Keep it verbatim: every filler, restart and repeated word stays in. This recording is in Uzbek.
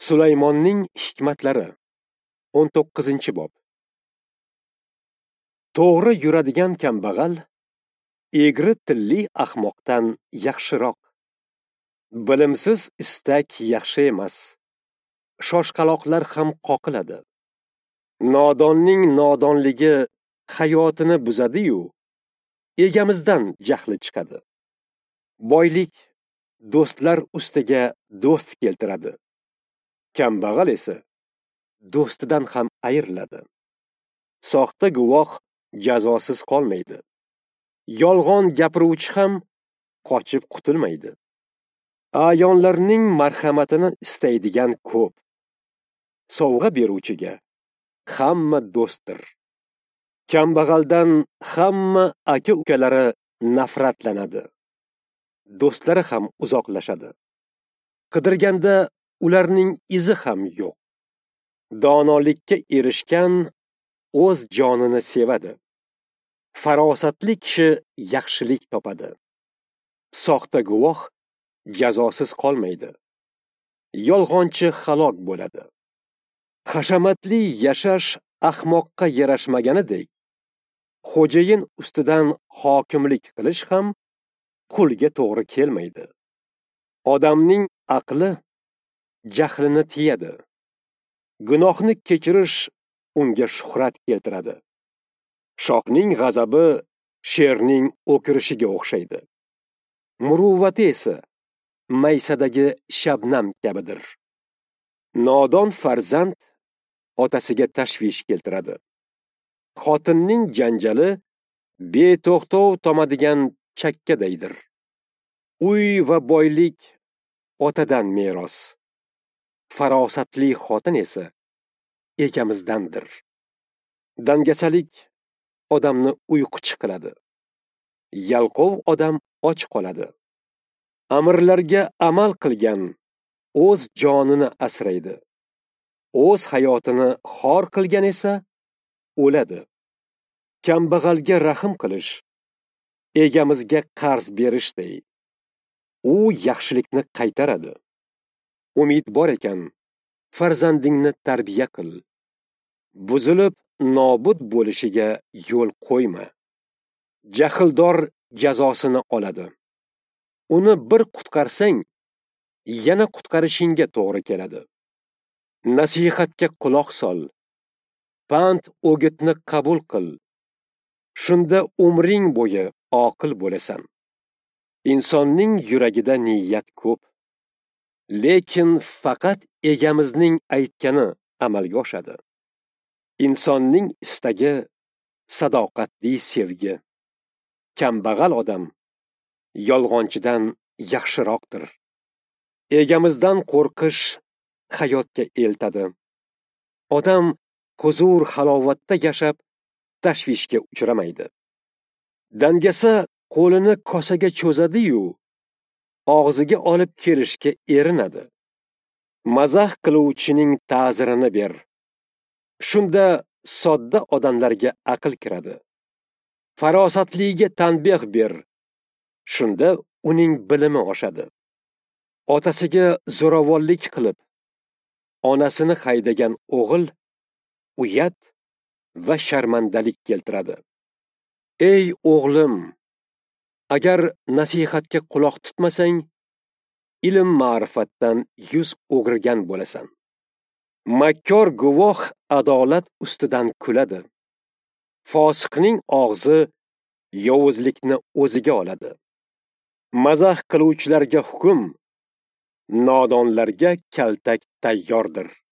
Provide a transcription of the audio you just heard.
Sulaymonning hikmatlari o'n to'qqizinchi bob. To'g'ri yuradigan kambag'al egri tilli ahmoqdan yaxshiroq. Bilimsiz istak yaxshi emas. Shoshqaloqlar ham qoqiladi. Nodonning nodonligi hayotini buzadi-yu, egamizdan jahli chiqadi. Boylik do'stlar ustiga do'st keltiradi. Kambag'al esa do'stidan ham ayriladi. Soxta guvoh jazosiz qolmaydi. Yolg'on gapiruvchi ham qochib qutulmaydi. Ayonlarning marhamatini istaydigan ko'p. Sovg'a beruvchiga hamma do'stdir. Kambag'aldan hamma aka-ukalari nafratlanadi. Do'stlari ham uzoqlashadi. Qidirganda ularning izi ham yo'q. Donolikka erishgan o'z jonini sevadi. Farosatli kishi yaxshilik topadi. Soxta guvoh jazosiz qolmaydi. Yolg'onchi halok bo'ladi. Hashamatli yashash ahmoqqa yarashmaganidek, xo'jayin ustidan hokimlik qilish ham qulga to'g'ri kelmaydi. Odamning aqli jahlini tiyadi. Gunohni kechirish unga shuhrat keltiradi. Shohning g'azabi sherning o'kirishiga o'xshaydi. Muruvvati esa maysadagi shabnam kabidir. Nodon farzand otasiga tashvish keltiradi. Xotinning janjali beto'xtov tomadigan chakkadaydir. Uy va boylik otadan meros. Farosatli xotin esa egamizdandir. Dangasalik odamni uyquchi qiladi. Yalqov odam och qoladi. Amirlarga amal qilgan o'z jonini asraydi. O'z hayotini xor qilgan esa o'ladi. Kambag'alga rahm qilish egamizga qarz berishday. U yaxshilikni qaytaradi. Umid bor ekan, farzandingni tarbiya qil. Buzilib nobud bo'lishiga yo'l qo'yma. Jahldor jazosini oladi. Uni bir qutqarsang, yana qutqarishingga to'g'ri keladi. Nasihatga quloq sol. Pand o'gitni qabul qil. Shunda umring bo'yi oqil bo'lasan. Insonning yuragida niyat ko'p. Lekin faqat egamizning aytgani amalga oshadi. Insonning istagi sadoqatli sevgi. Kambag'al odam yolg'onchidan yaxshiroqdir. Egamizdan qo'rqish hayotga eltadi. Odam huzur halovatda yashab tashvishga uchramaydi. Dangasa qo'lini kosaga cho'zadi-yu, og'ziga olib kelishga erinadi. Mazax qiluvchining ta'zirini ber. Shunda sodda odamlarga aql kiradi. Farosatliga tanbeh ber. Shunda uning bilimi oshadi. Otasiga zo'ravonlik qilib, onasini haydagan o'g'il uyat va sharmandalik keltiradi. Ey o'g'lim, agar nasihatga quloq tutmasang, ilm ma'rifatdan yuz o'girgan bo'lasan. Makkor guvoh adolat ustidan kuladi. Fosiqning og'zi yovuzlikni o'ziga oladi. Mazax qiluvchilarga hukm, nodonlarga kaltak tayyordir.